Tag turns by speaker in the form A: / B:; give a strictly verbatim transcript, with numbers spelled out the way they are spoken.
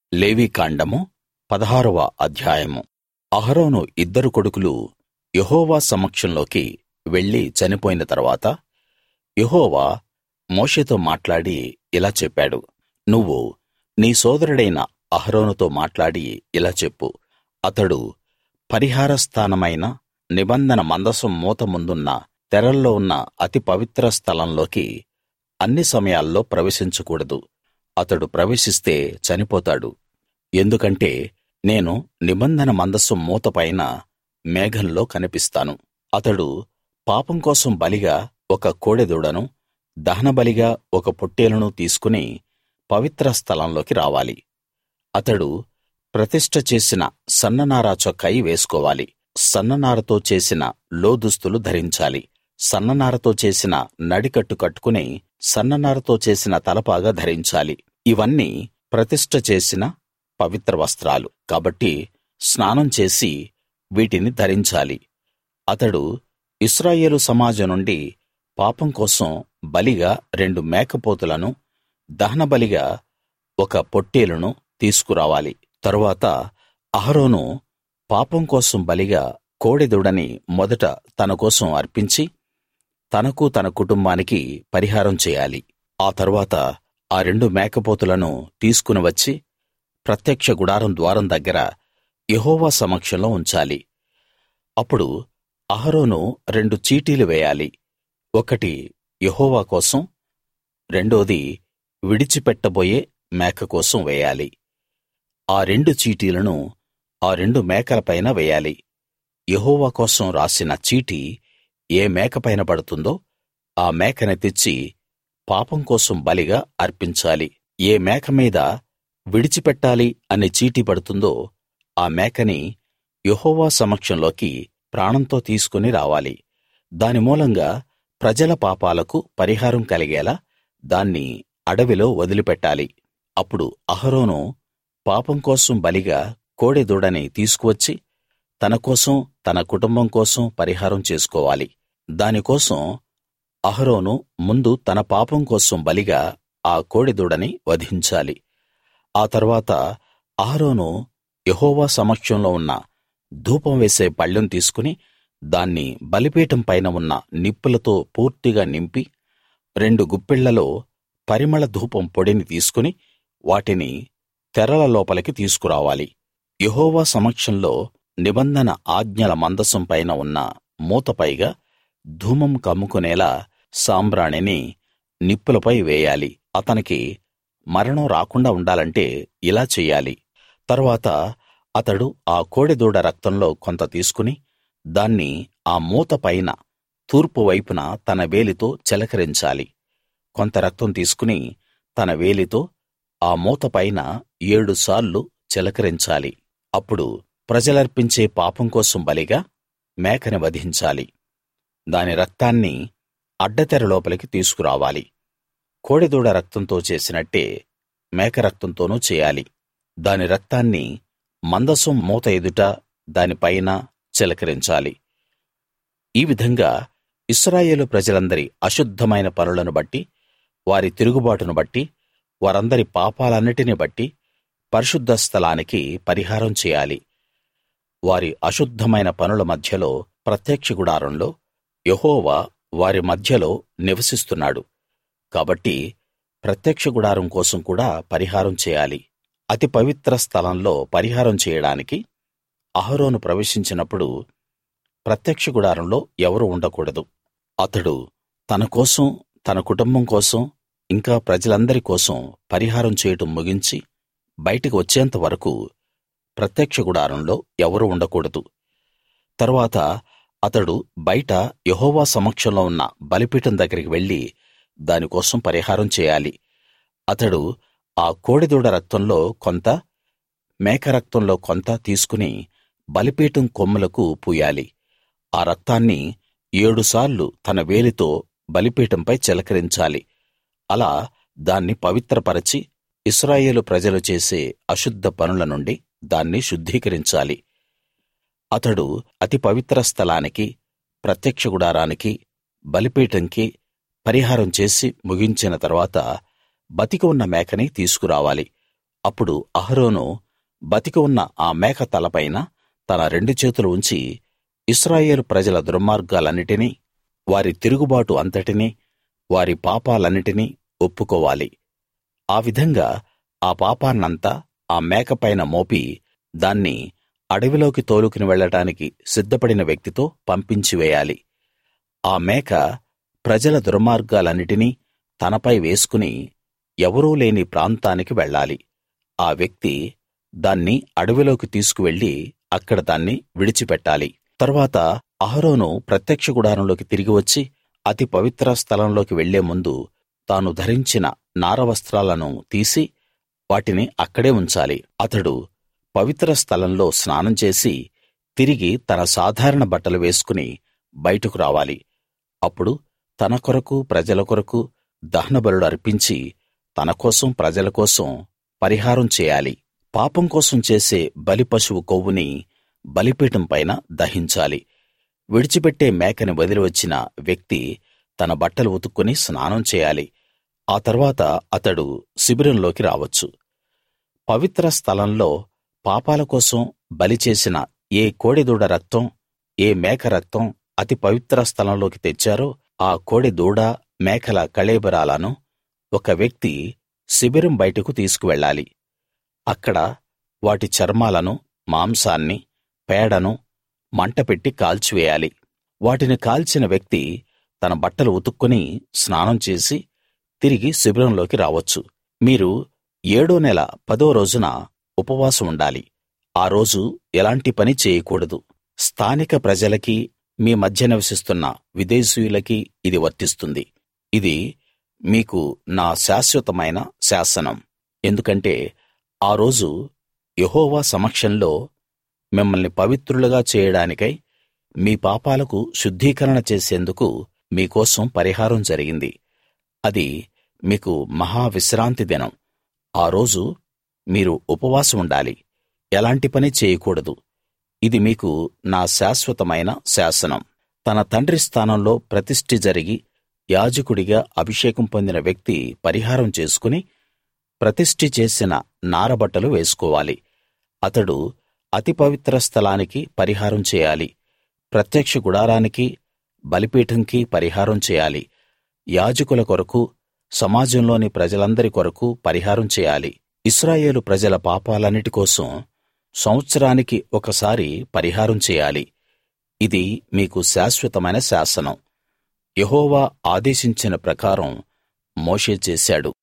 A: లేవీకాండము పదహారవ అధ్యాయము. అహరోను ఇద్దరు కొడుకులు యెహోవా సమక్షంలోకి వెళ్లి చనిపోయిన తరువాత యెహోవా మోషేతో మాట్లాడి ఇలా చెప్పాడు. నువ్వు నీ సోదరుడైన అహరోనుతో మాట్లాడి ఇలా చెప్పు. అతడు పరిహార స్థానమైన నిబంధన మందసం మూత ముందున్న తెరల్లో ఉన్న అతి పవిత్ర స్థలంలోకి అన్ని సమయాల్లో ప్రవేశించకూడదు. అతడు ప్రవేశిస్తే చనిపోతాడు. ఎందుకంటే నేను నిబంధన మందసం మూత పైన మేఘంలో కనిపిస్తాను. అతడు పాపం కోసం బలిగా ఒక కోడెదూడను, దహనబలిగా ఒక పొట్టేలును తీసుకుని పవిత్ర స్థలంలోకి రావాలి. అతడు ప్రతిష్ఠ చేసిన సన్ననార చొక్కాయి వేసుకోవాలి. సన్ననారతో చేసిన లోదుస్తులు ధరించాలి. సన్ననారతో చేసిన నడికట్టు కట్టుకుని సన్ననారతో చేసిన తలపాగా ధరించాలి. ఇవన్నీ ప్రతిష్ఠ చేసిన పవిత్ర వస్త్రాలు కాబట్టి స్నానం చేసి వీటిని ధరించాలి. అతడు ఇశ్రాయేలు సమాజం నుండి పాపం కోసం బలిగా రెండు మేకపోతులను, దహనబలిగా ఒక పొట్టేలును తీసుకురావాలి. తరువాత అహరోను పాపం కోసం బలిగా కోడెదూడని మొదట తన కోసం అర్పించి తనకు తన కుటుంబానికి పరిహారం చేయాలి. ఆ తరువాత ఆ రెండు మేకపోతులను తీసుకుని వచ్చి ప్రత్యక్ష గుడారం ద్వారం దగ్గర యెహోవా సమక్షంలో ఉంచాలి. అప్పుడు అహరోను రెండు చీటీలు వేయాలి. ఒకటి యెహోవా కోసం, రెండోది విడిచిపెట్టబోయే మేక కోసం వేయాలి. ఆ రెండు చీటీలను ఆ రెండు మేకలపైన వేయాలి. యెహోవా కోసం రాసిన చీటీ ఏ మేక పైన పడుతుందో ఆ మేకని తెచ్చి పాపం కోసం బలిగా అర్పించాలి. ఏ మేక మీద విడిచిపెట్టాలి అనే చీటీ పడుతుందో ఆ మేకని యెహోవా సమక్షంలోకి ప్రాణంతో తీసుకుని రావాలి. దాని మూలంగా ప్రజల పాపాలకు పరిహారం కలిగేలా దాన్ని అడవిలో వదిలిపెట్టాలి. అప్పుడు అహరోను పాపం కోసం బలిగా కోడెదూడని తీసుకువచ్చి తన కోసం, తన కుటుంబం కోసం పరిహారం చేసుకోవాలి. దానికోసం అహరోను ముందు తన పాపం కోసం బలిగా ఆ కోడెదూడని వధించాలి. ఆ తరువాత అహరోను యెహోవా సమక్షంలో ఉన్న ధూపం వేసే పళ్ళెం తీసుకుని దాన్ని బలిపీఠం పైన ఉన్న నిప్పులతో పూర్తిగా నింపి రెండు గుప్పిళ్లలో పరిమళ ధూపం పొడిని తీసుకుని వాటిని తెరల లోపలికి తీసుకురావాలి. యెహోవా సమక్షంలో నిబంధన ఆజ్ఞల మందసం పైన ఉన్న మూతపైగా ధూమం కమ్ముకునేలా సాంబ్రాణిని నిప్పులపై వేయాలి. అతనికి మరణం రాకుండా ఉండాలంటే ఇలా చెయ్యాలి. తరువాత అతడు ఆ కోడెదూడ రక్తంలో కొంత తీసుకుని దాన్ని ఆ మూత పైన తూర్పు వైపున తన వేలితో చిలకరించాలి. కొంత రక్తం తీసుకుని తన వేలితో ఆ మూత పైన ఏడు సార్లు చిలకరించాలి. అప్పుడు ప్రజలర్పించే పాపం కోసం బలిగా మేకని వధించాలి. దాని రక్తాన్ని అడ్డతెర లోపలికి తీసుకురావాలి. కోడెదూడ రక్తంతో చేసినట్టే మేక రక్తంతోనూ చేయాలి. దాని రక్తాన్ని మందసం మూత ఎదుట దాని పైన చిలకరించాలి. ఈ విధంగా ఇశ్రాయేలు ప్రజలందరి అశుద్ధమైన పనులను బట్టి, వారి తిరుగుబాటును బట్టి, వారందరి పాపాలన్నిటిని బట్టి పరిశుద్ధ స్థలానికి పరిహారం చేయాలి. వారి అశుద్ధమైన పనుల మధ్యలో ప్రత్యక్ష గుడారంలో యెహోవా వారి మధ్యలో నివసిస్తున్నాడు. కాబట్టి ప్రత్యక్ష గుడారం కోసం కూడా పరిహారం చేయాలి. అతి పవిత్ర స్థలంలో పరిహారం చేయడానికి అహరోను ప్రవేశించినప్పుడు ప్రత్యక్ష గుడారంలో ఎవరూ ఉండకూడదు. అతడు తన కోసం, తన కుటుంబం కోసం, ఇంకా ప్రజలందరి కోసం పరిహారం చేయటం ముగించి బయటికి వచ్చేంత వరకు ప్రత్యక్ష గుడారంలో ఎవరూ ఉండకూడదు. తరువాత అతడు బయట యెహోవా సమక్షంలో ఉన్న బలిపీఠం దగ్గరికి వెళ్లి దానికోసం పరిహారం చేయాలి. అతడు ఆ కోడెదూడ రక్తంలో కొంత, మేక రక్తంలో కొంత తీసుకుని బలిపీఠం కొమ్ములకు పూయాలి. ఆ రక్తాన్ని ఏడుసార్లు తన వేలితో బలిపీఠంపై చిలకరించాలి. అలా దాన్ని పవిత్రపరచి ఇశ్రాయేలు ప్రజలు చేసే అశుద్ధ పనుల నుండి దాన్ని శుద్ధీకరించాలి. అతడు అతి పవిత్ర స్థలానికి, ప్రత్యక్ష గుడారానికి, బలిపీఠంకి పరిహారం చేసి ముగించిన తరువాత బతికి ఉన్న మేకని తీసుకురావాలి. అప్పుడు అహరోను బతికి ఉన్న ఆ మేక తలపైన తన రెండు చేతులు ఉంచి ఇశ్రాయేలు ప్రజల దుర్మార్గాలన్నిటినీ, వారి తిరుగుబాటు అంతటినీ, వారి పాపాలన్నిటినీ ఒప్పుకోవాలి. ఆ విధంగా ఆ పాపాన్నంతా ఆ మేక పైన మోపి దాన్ని అడవిలోకి తోలుకుని వెళ్ళడానికి సిద్ధపడిన వ్యక్తితో పంపించి వేయాలి. ఆ మేక ప్రజల దుర్మార్గాలన్నిటినీ తనపై వేసుకుని ఎవరూ లేని ప్రాంతానికి వెళ్ళాలి. ఆ వ్యక్తి దాన్ని అడవిలోకి తీసుకువెళ్ళి అక్కడ దాన్ని విడిచిపెట్టాలి. తరువాత అహరోను ప్రత్యక్ష గుడారంలోకి తిరిగి వచ్చి అతి పవిత్ర స్థలంలోకి వెళ్లే ముందు తాను ధరించిన నారవస్త్రాలను తీసి వాటిని అక్కడే ఉంచాలి. అతడు పవిత్ర స్థలంలో స్నానం చేసి తిరిగి తన సాధారణ బట్టలు వేసుకుని బయటకు రావాలి. అప్పుడు తన కొరకు ప్రజల కొరకు దహనబలులు అర్పించి తన కోసం ప్రజల కోసం పరిహారం చేయాలి. పాపం కోసం చేసే బలి పశువు కొవ్వుని బలిపీఠం పైన దహించాలి. విడిచిపెట్టే మేకని వదిలి వచ్చిన వ్యక్తి తన బట్టలు ఉతుక్కుని స్నానం చేయాలి. ఆ తర్వాత అతడు శిబిరంలోకి రావచ్చు. పవిత్ర స్థలంలో పాపాల కోసం బలి చేసిన ఏ కోడెదూడ రక్తం, ఏ మేక రక్తం అతి పవిత్ర స్థలంలోకి తెచ్చారో ఆ కోడెదూడ, మేకల కళేబరాలను ఒక వ్యక్తి శిబిరం బయటకు తీసుకువెళ్ళాలి. అక్కడ వాటి చర్మాలను, మాంసాన్ని, పేడను మంటపెట్టి కాల్చివేయాలి. వాటిని కాల్చిన వ్యక్తి తన బట్టలు ఉతుక్కుని స్నానం చేసి తిరిగి శిబిరంలోకి రావచ్చు. మీరు ఏడో నెల పదో రోజున ఉపవాసం ఉండాలి. ఆ రోజు ఎలాంటి పని చేయకూడదు. స్థానిక ప్రజలకి, మీ మధ్య నివసిస్తున్న విదేశీయులకి ఇది వర్తిస్తుంది. ఇది మీకు నా శాశ్వతమైన శాసనం. ఎందుకంటే ఆ రోజు యెహోవా సమక్షంలో మిమ్మల్ని పవిత్రులుగా చేయడానికై మీ పాపాలకు శుద్ధీకరణ చేసేందుకు మీకోసం పరిహారం జరిగింది. అది మీకు మహా విశ్రాంతి దినం. ఆ రోజు మీరు ఉపవాసం ఉండాలి, ఎలాంటి పని చేయకూడదు. ఇది మీకు నా శాశ్వతమైన శాసనం. తన తండ్రి స్థానంలో ప్రతిష్ఠి జరిగి యాజకుడిగా అభిషేకం పొందిన వ్యక్తి పరిహారం చేసుకుని ప్రతిష్ఠి చేసిన నారబట్టలు వేసుకోవాలి. అతడు అతి పవిత్ర స్థలానికి పరిహారం చేయాలి. ప్రత్యక్ష గుడారానికి, బలిపీఠంకి పరిహారం చేయాలి. యాజకుల కొరకు, సమాజంలోని ప్రజలందరి కొరకు పరిహారం చేయాలి. ఇశ్రాయేలు ప్రజల పాపాలన్నిటి కోసం సంవత్సరానికి ఒకసారి పరిహారం చేయాలి. ఇది మీకు శాశ్వతమైన శాసనం. యెహోవా ఆదేశించిన ప్రకారం మోషే చేశాడు.